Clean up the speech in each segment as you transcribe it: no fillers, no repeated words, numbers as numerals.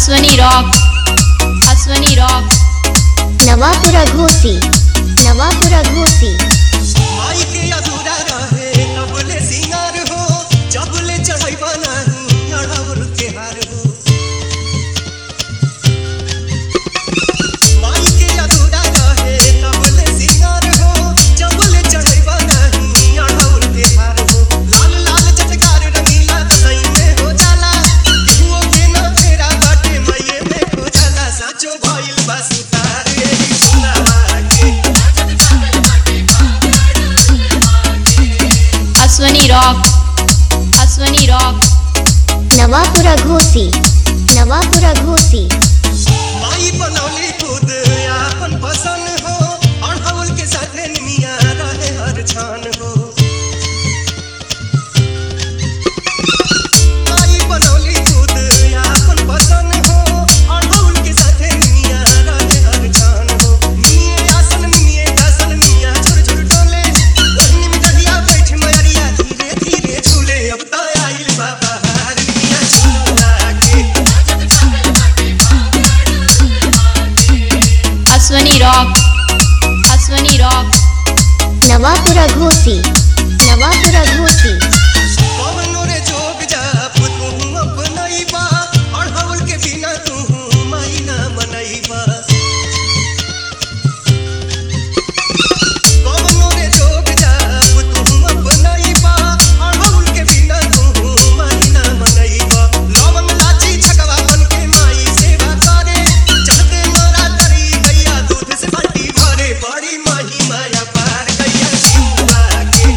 Ashwani rock, Ashwani rock, Navapura Ghosi, Navapura घोसी। माई के अधूरा रहे कबले सिंगार हो, जबले चढ़ैबा नहीं अढ़ौर के हार हो। माई के अधूरा रहे कबले सिंगार हो, जबले चढ़ैबा नहीं अढ़ौर के हार हो। लाल लाल चटकार रंगीला दसई में हो जाला, हुओ के ना तेरा बाटे मैये में हो जाला। साचो भइल बा सुतार एही सुनावा के। अश्वनी रॉक, अश्वनी रॉक, नवापुरा घोसी, नवापुरा घोसी। माई बनौली खुद आपन पसंद हो, अढ़ौल के साथे निमिया रहे हर छान हो। माई बनौली खुद आपन पसंद हो, अढ़ौल के साथे निमिया रहे हर छान हो। निमिये आसन निमिये दासन निमिया झुर झुर डोले, ओढ़नी में दहिया बैठ मयरिया धीरे धीरे झूले। अब तो आइल बा बहार निमिया झूला के। अश्वनी रॉक, अश्वनी रॉक, नवापुरा घोसी, नवापुरा घोसी। कवनो रे जोग जाप तू अपनैबा, अढ़ौल के बिना तू माई ना मनैबा। कवनो रे जोग जाप तू अपनैबा, अढ़ौल के बिना तू माई ना मनैबा। लवंग लाची छकवा बन के माई सेवा करे, चढ़ते मोरा तरी गैया दूध से बाटी भरे। बड़ी माही माया पार गैया सिंधुआ के।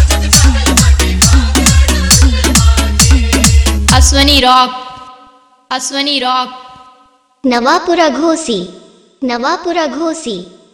अश्वनी रॉक, अश्वनी रॉक, नवापुरा घोसी, नवापुरा घोसी।